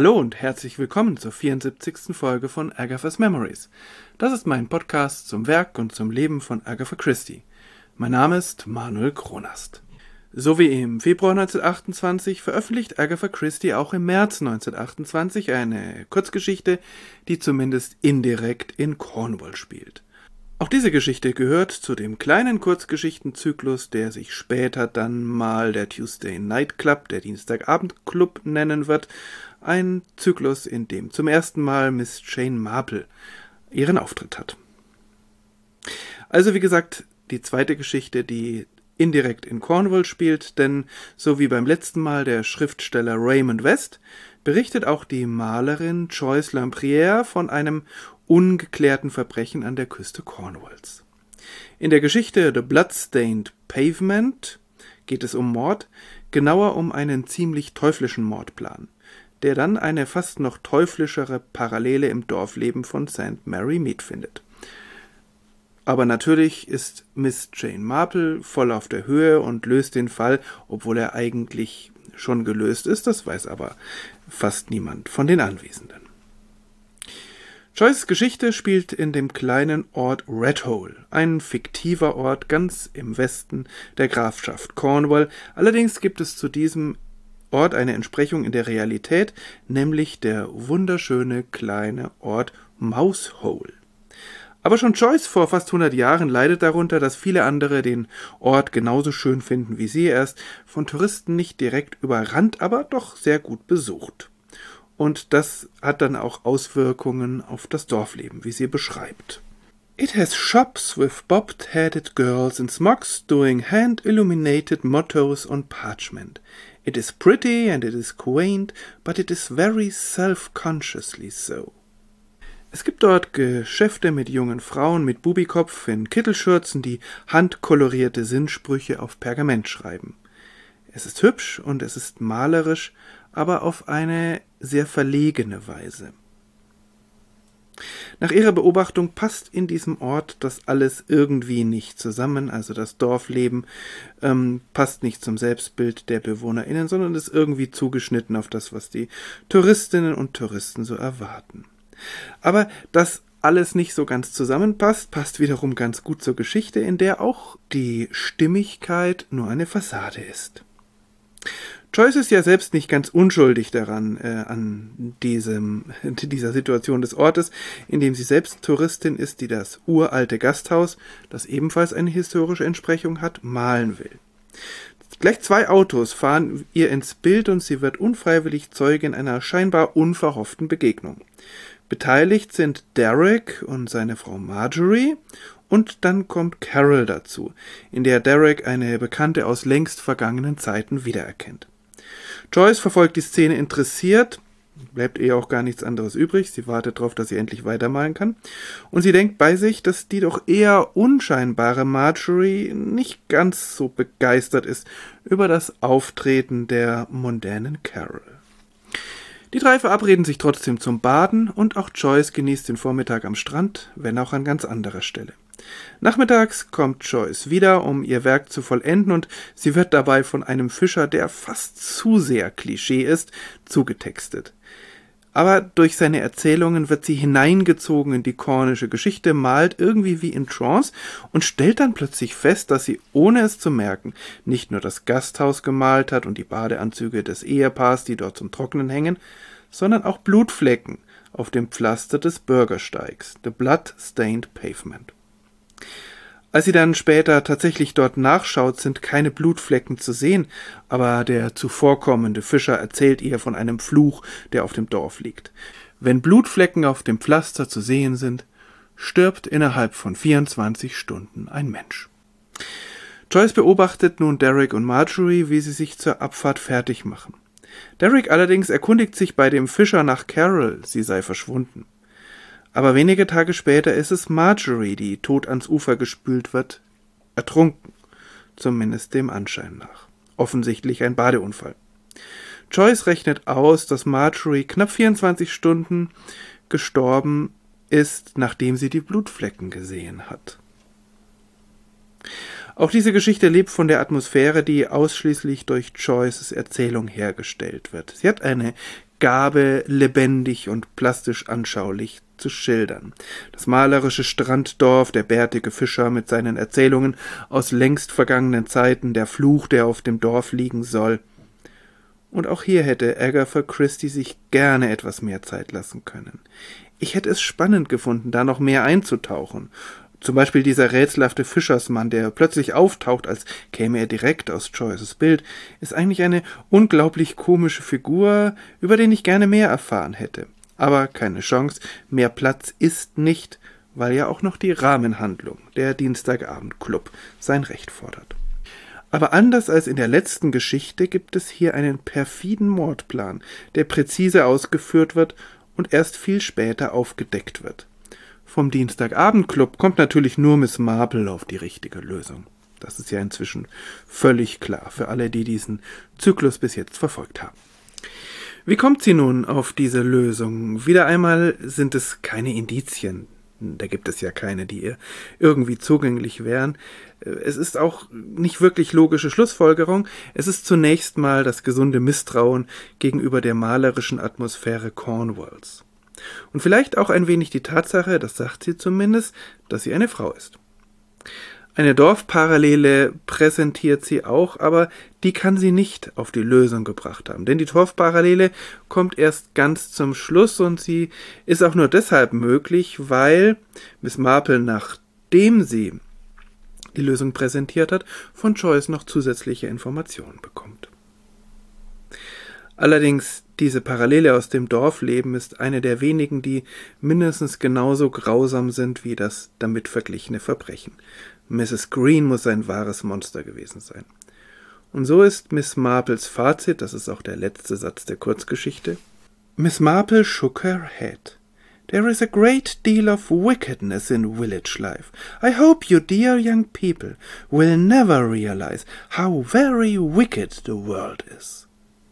Hallo und herzlich willkommen zur 74. Folge von Agatha's Memories. Das ist mein Podcast zum Werk und zum Leben von Agatha Christie. Mein Name ist Manuel Kronast. So wie im Februar 1928 veröffentlicht Agatha Christie auch im März 1928 eine Kurzgeschichte, die zumindest indirekt in Cornwall spielt. Auch diese Geschichte gehört zu dem kleinen Kurzgeschichtenzyklus, der sich später dann mal der Tuesday Night Club, der Dienstagabend-Club nennen wird. Ein Zyklus, in dem zum ersten Mal Miss Jane Marple ihren Auftritt hat. Also wie gesagt, die zweite Geschichte, die indirekt in Cornwall spielt, denn so wie beim letzten Mal der Schriftsteller Raymond West, berichtet auch die Malerin Joyce Lampriere von einem ungeklärten Verbrechen an der Küste Cornwalls. In der Geschichte The Bloodstained Pavement geht es um Mord, genauer um einen ziemlich teuflischen Mordplan, der dann eine fast noch teuflischere Parallele im Dorfleben von St. Mary Mead findet. Aber natürlich ist Miss Jane Marple voll auf der Höhe und löst den Fall, obwohl er eigentlich schon gelöst ist, das weiß aber fast niemand von den Anwesenden. Joyces Geschichte spielt in dem kleinen Ort Redhole, ein fiktiver Ort ganz im Westen der Grafschaft Cornwall. Allerdings gibt es zu diesem Ort eine Entsprechung in der Realität, nämlich der wunderschöne kleine Ort Mousehole. Aber schon Joyce vor fast 100 Jahren leidet darunter, dass viele andere den Ort genauso schön finden wie sie. Er ist von Touristen nicht direkt überrannt, aber doch sehr gut besucht. Und das hat dann auch Auswirkungen auf das Dorfleben, wie sie beschreibt. It has shops with bobbed-headed girls in smocks doing hand-illuminated mottos on parchment. It is pretty and it is quaint, but it is very self-consciously so. Es gibt dort Geschäfte mit jungen Frauen mit Bubikopf in Kittelschürzen, die handkolorierte Sinnsprüche auf Pergament schreiben. Es ist hübsch und es ist malerisch, aber auf eine sehr verlegene Weise. Nach ihrer Beobachtung passt in diesem Ort das alles irgendwie nicht zusammen, also das Dorfleben passt nicht zum Selbstbild der BewohnerInnen, sondern ist irgendwie zugeschnitten auf das, was die Touristinnen und Touristen so erwarten. Aber dass alles nicht so ganz zusammenpasst, passt wiederum ganz gut zur Geschichte, in der auch die Stimmigkeit nur eine Fassade ist. Joyce ist ja selbst nicht ganz unschuldig daran, an dieser Situation des Ortes, in dem sie selbst Touristin ist, die das uralte Gasthaus, das ebenfalls eine historische Entsprechung hat, malen will. Gleich 2 Autos fahren ihr ins Bild und sie wird unfreiwillig Zeugin einer scheinbar unverhofften Begegnung. Beteiligt sind Derek und seine Frau Marjorie und dann kommt Carol dazu, in der Derek eine Bekannte aus längst vergangenen Zeiten wiedererkennt. Joyce verfolgt die Szene interessiert, bleibt ihr auch gar nichts anderes übrig, sie wartet darauf, dass sie endlich weitermalen kann, und sie denkt bei sich, dass die doch eher unscheinbare Marjorie nicht ganz so begeistert ist über das Auftreten der mondänen Carol. Die 3 verabreden sich trotzdem zum Baden und auch Joyce genießt den Vormittag am Strand, wenn auch an ganz anderer Stelle. Nachmittags kommt Joyce wieder, um ihr Werk zu vollenden, und sie wird dabei von einem Fischer, der fast zu sehr Klischee ist, zugetextet. Aber durch seine Erzählungen wird sie hineingezogen in die cornische Geschichte, malt irgendwie wie in Trance und stellt dann plötzlich fest, dass sie, ohne es zu merken, nicht nur das Gasthaus gemalt hat und die Badeanzüge des Ehepaars, die dort zum Trocknen hängen, sondern auch Blutflecken auf dem Pflaster des Bürgersteigs, The Blood-Stained Pavement. Als sie dann später tatsächlich dort nachschaut, sind keine Blutflecken zu sehen, aber der zuvorkommende Fischer erzählt ihr von einem Fluch, der auf dem Dorf liegt. Wenn Blutflecken auf dem Pflaster zu sehen sind, stirbt innerhalb von 24 Stunden ein Mensch. Joyce beobachtet nun Derek und Marjorie, wie sie sich zur Abfahrt fertig machen. Derek allerdings erkundigt sich bei dem Fischer nach Carol, sie sei verschwunden. Aber wenige Tage später ist es Marjorie, die tot ans Ufer gespült wird, ertrunken, zumindest dem Anschein nach. Offensichtlich ein Badeunfall. Joyce rechnet aus, dass Marjorie knapp 24 Stunden gestorben ist, nachdem sie die Blutflecken gesehen hat. Auch diese Geschichte lebt von der Atmosphäre, die ausschließlich durch Joyces Erzählung hergestellt wird. Sie hat eine Gabe, lebendig und plastisch anschaulich zu schildern. Das malerische Stranddorf, der bärtige Fischer mit seinen Erzählungen aus längst vergangenen Zeiten, der Fluch, der auf dem Dorf liegen soll. Und auch hier hätte Agatha Christie sich gerne etwas mehr Zeit lassen können. Ich hätte es spannend gefunden, da noch mehr einzutauchen. Zum Beispiel dieser rätselhafte Fischersmann, der plötzlich auftaucht, als käme er direkt aus Joyces Bild, ist eigentlich eine unglaublich komische Figur, über den ich gerne mehr erfahren hätte. Aber keine Chance, mehr Platz ist nicht, weil ja auch noch die Rahmenhandlung, der Dienstagabend-Club, sein Recht fordert. Aber anders als in der letzten Geschichte gibt es hier einen perfiden Mordplan, der präzise ausgeführt wird und erst viel später aufgedeckt wird. Vom Dienstagabend-Club kommt natürlich nur Miss Marple auf die richtige Lösung. Das ist ja inzwischen völlig klar für alle, die diesen Zyklus bis jetzt verfolgt haben. Wie kommt sie nun auf diese Lösung? Wieder einmal sind es keine Indizien. Da gibt es ja keine, die ihr irgendwie zugänglich wären. Es ist auch nicht wirklich logische Schlussfolgerung. Es ist zunächst mal das gesunde Misstrauen gegenüber der malerischen Atmosphäre Cornwalls. Und vielleicht auch ein wenig die Tatsache, das sagt sie zumindest, dass sie eine Frau ist. Eine Dorfparallele präsentiert sie auch, aber die kann sie nicht auf die Lösung gebracht haben. Denn die Dorfparallele kommt erst ganz zum Schluss und sie ist auch nur deshalb möglich, weil Miss Marple, nachdem sie die Lösung präsentiert hat, von Joyce noch zusätzliche Informationen bekommt. Allerdings, diese Parallele aus dem Dorfleben ist eine der wenigen, die mindestens genauso grausam sind wie das damit verglichene Verbrechen. Mrs. Green muss ein wahres Monster gewesen sein. Und so ist Miss Marples Fazit, das ist auch der letzte Satz der Kurzgeschichte. Miss Marple shook her head. There is a great deal of wickedness in village life. I hope you dear young people will never realize how very wicked the world is.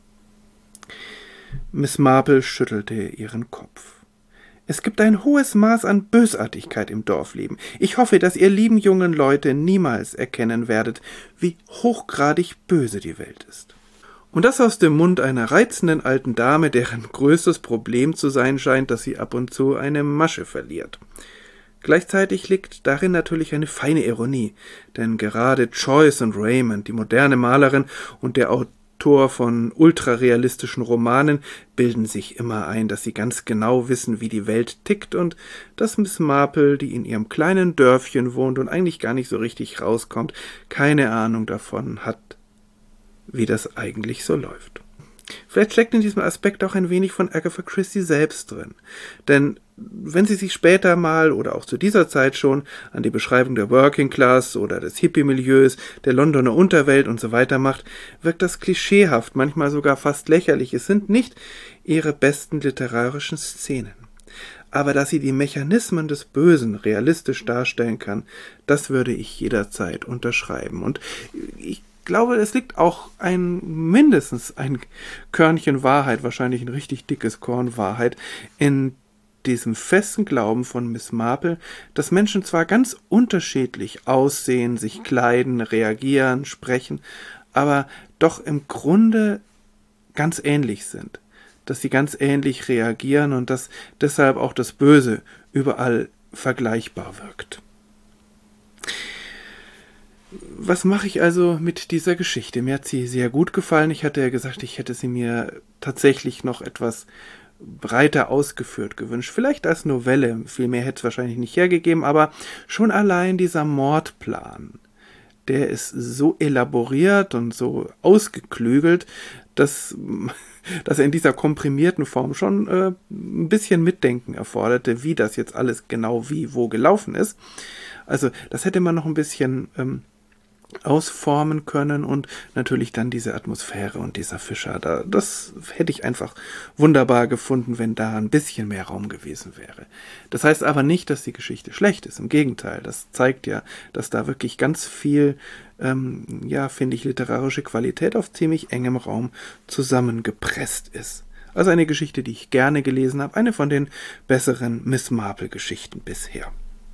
Miss Marple schüttelte ihren Kopf. Es gibt ein hohes Maß an Bösartigkeit im Dorfleben. Ich hoffe, dass ihr lieben jungen Leute niemals erkennen werdet, wie hochgradig böse die Welt ist. Und das aus dem Mund einer reizenden alten Dame, deren größtes Problem zu sein scheint, dass sie ab und zu eine Masche verliert. Gleichzeitig liegt darin natürlich eine feine Ironie, denn gerade Joyce und Raymond, die moderne Malerin und der Autor von ultrarealistischen Romanen, bilden sich immer ein, dass sie ganz genau wissen, wie die Welt tickt und dass Miss Marple, die in ihrem kleinen Dörfchen wohnt und eigentlich gar nicht so richtig rauskommt, keine Ahnung davon hat, wie das eigentlich so läuft. Vielleicht steckt in diesem Aspekt auch ein wenig von Agatha Christie selbst drin. Denn wenn sie sich später mal oder auch zu dieser Zeit schon an die Beschreibung der Working Class oder des Hippie-Milieus, der Londoner Unterwelt und so weiter macht, wirkt das klischeehaft, manchmal sogar fast lächerlich. Es sind nicht ihre besten literarischen Szenen. Aber dass sie die Mechanismen des Bösen realistisch darstellen kann, das würde ich jederzeit unterschreiben. Und ich glaube, es liegt auch mindestens ein Körnchen Wahrheit, wahrscheinlich ein richtig dickes Korn Wahrheit, in diesem festen Glauben von Miss Marple, dass Menschen zwar ganz unterschiedlich aussehen, sich kleiden, reagieren, sprechen, aber doch im Grunde ganz ähnlich sind, dass sie ganz ähnlich reagieren und dass deshalb auch das Böse überall vergleichbar wirkt. Was mache ich also mit dieser Geschichte? Mir hat sie sehr gut gefallen. Ich hatte ja gesagt, ich hätte sie mir tatsächlich noch etwas breiter ausgeführt gewünscht. Vielleicht als Novelle. Viel mehr hätte es wahrscheinlich nicht hergegeben, aber schon allein dieser Mordplan, der ist so elaboriert und so ausgeklügelt, dass er in dieser komprimierten Form schon ein bisschen Mitdenken erforderte, wie das jetzt alles genau wie wo gelaufen ist. Also das hätte man noch ein bisschen ausformen können und natürlich dann diese Atmosphäre und dieser Fischer. Das hätte ich einfach wunderbar gefunden, wenn da ein bisschen mehr Raum gewesen wäre. Das heißt aber nicht, dass die Geschichte schlecht ist. Im Gegenteil, das zeigt ja, dass da wirklich ganz viel, finde ich, literarische Qualität auf ziemlich engem Raum zusammengepresst ist. Also eine Geschichte, die ich gerne gelesen habe, eine von den besseren Miss Marple-Geschichten bisher.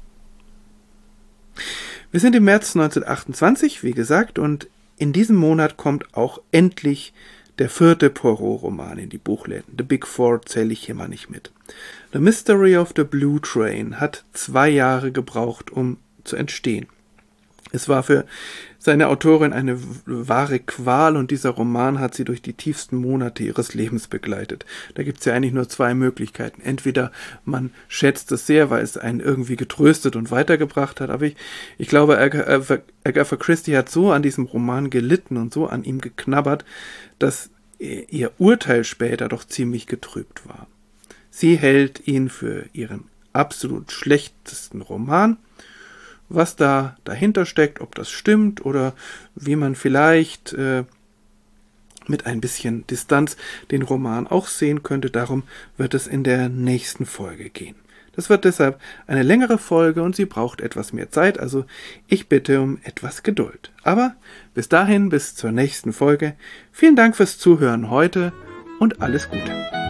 Wir sind im März 1928, wie gesagt, und in diesem Monat kommt auch endlich der 4. Poirot-Roman in die Buchläden. The Big Four zähle ich hier mal nicht mit. The Mystery of the Blue Train hat 2 Jahre gebraucht, um zu entstehen. Es war für seine Autorin eine wahre Qual und dieser Roman hat sie durch die tiefsten Monate ihres Lebens begleitet. Da gibt es ja eigentlich nur 2 Möglichkeiten. Entweder man schätzt es sehr, weil es einen irgendwie getröstet und weitergebracht hat, aber ich glaube, Agatha Christie hat so an diesem Roman gelitten und so an ihm geknabbert, dass ihr Urteil später doch ziemlich getrübt war. Sie hält ihn für ihren absolut schlechtesten Roman. Was da dahinter steckt, ob das stimmt oder wie man vielleicht mit ein bisschen Distanz den Roman auch sehen könnte, darum wird es in der nächsten Folge gehen. Das wird deshalb eine längere Folge und sie braucht etwas mehr Zeit, also ich bitte um etwas Geduld. Aber bis dahin, bis zur nächsten Folge, vielen Dank fürs Zuhören heute und alles Gute.